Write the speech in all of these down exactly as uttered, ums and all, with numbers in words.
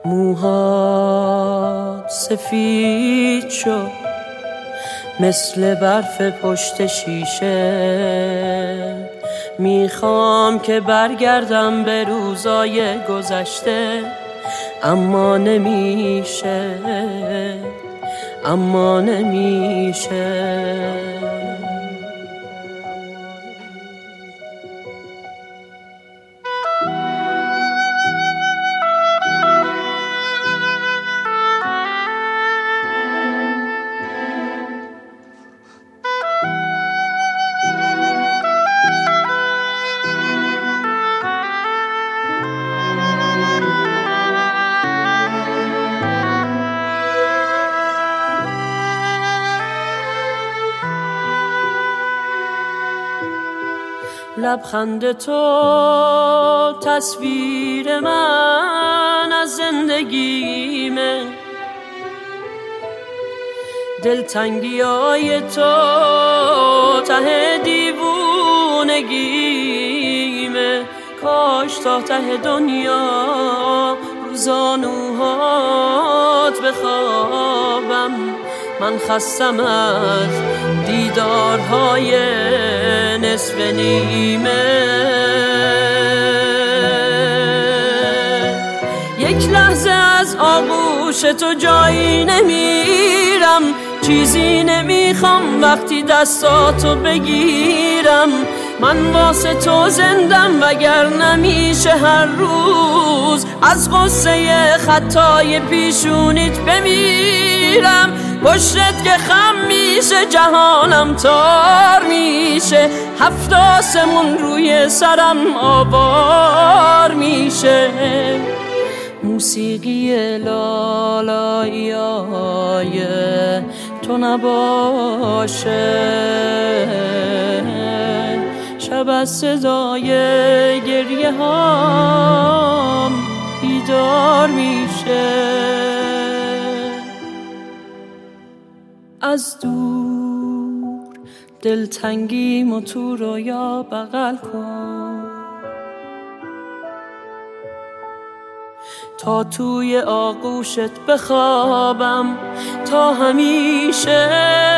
موهات سفید شد مثل برف پشت شیشه. میخوام که برگردم به روزای گذشته، اما نمیشه، اما نمیشه. لبخند تو تصویر من از زندگیمه، دلتنگیای تو ته دیوونگیمه. کاش تا ته دنیا روزانوهات بخوابم، من خستم از دیدارهای نصف نیمه. یک لحظه از آغوش تو جایی نمیرم، چیزی نمیخوام وقتی دستاتو بگیرم. من واسه تو زندم وگر نمیشه هر روز از غصه خطای پیشونیت بمیرم. پشتت که خم میشه جهانم تار میشه، هفت آسمون روی سرم آوار میشه. موسیقی لالاییای تو نباشه، شب از صدای گریه هام بیدار میشه. از دور دلتنگیمو تو رویا بغل کن، تا توی آغوشت بخوابم تا همیشه.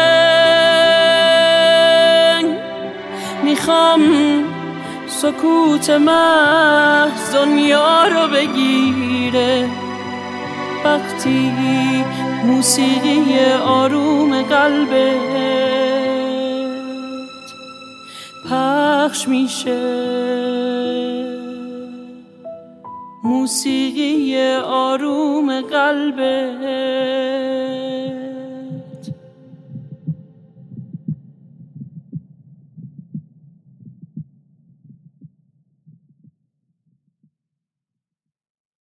میخوام سکوت محض دنیا رو بگیره، وقتی موسیقی آروم قلبت پخش میشه. موسیقی آروم قلبت